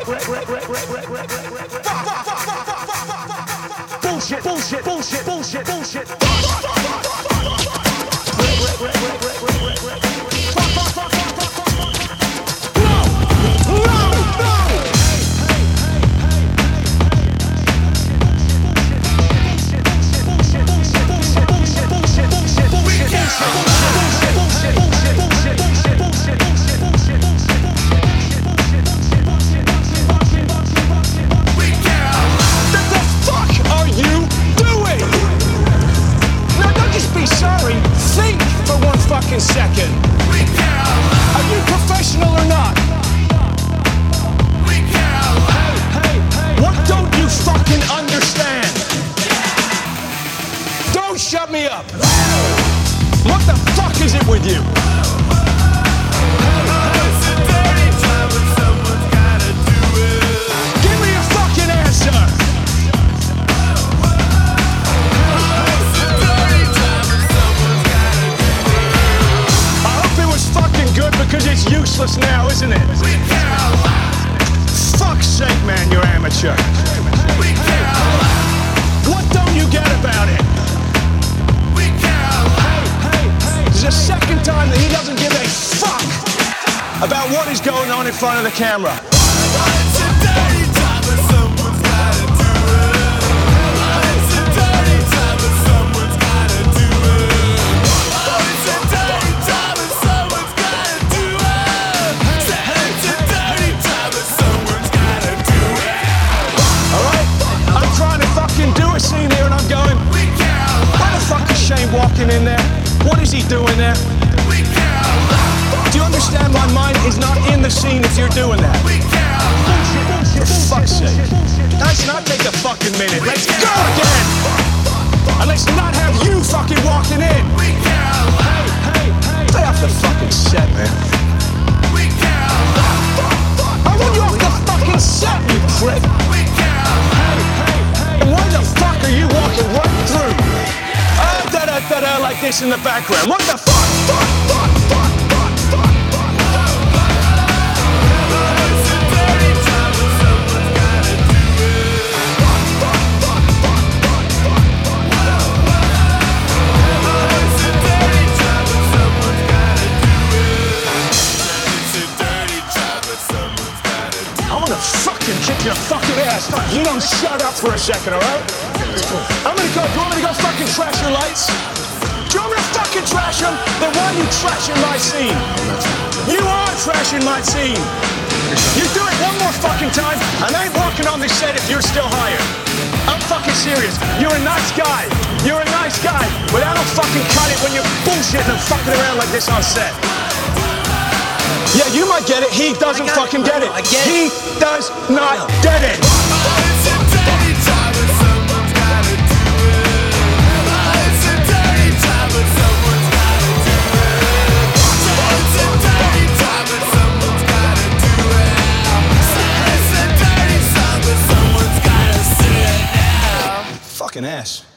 Bullshit, bullshit, bullshit, bullshit, bullshit. Second. Are you professional or not? What don't you fucking understand? Don't shut me up. What the fuck is it with you? Give me a fucking answer. Because it's useless now, isn't it? Fuck's sake, man, you're amateur. What don't you get about it? This is the second time that he doesn't give a fuck about what is going on in front of the camera. Scene here and I'm going, why the fuck is Shane walking in there? What is he doing there? Do you understand my mind is not in the scene if you're doing that? For fuck's sake. Let's not take a fucking minute. Let's go again! And let's not have you fucking walking in! Stay off the fucking set, man. I want you off the fucking set, you prick! Why the fuck are you walking right through? Da-da-da-da like this in the background. What the fuck? I'm gonna fucking kick your fucking ass. You don't shut up for a second, alright? I'm gonna go. Do you want me to go fucking trash your lights? Do you want me to fucking trash them? Then why are you trashing my scene? You are trashing my scene. You do it one more fucking time, and I ain't walking on this set if you're still hired. I'm fucking serious. You're a nice guy. You're a nice guy. But I don't fucking cut it when you're bullshitting and fucking around like this on set. Yeah, you might get it. He doesn't fucking get it. He does not get it. Fucking ass.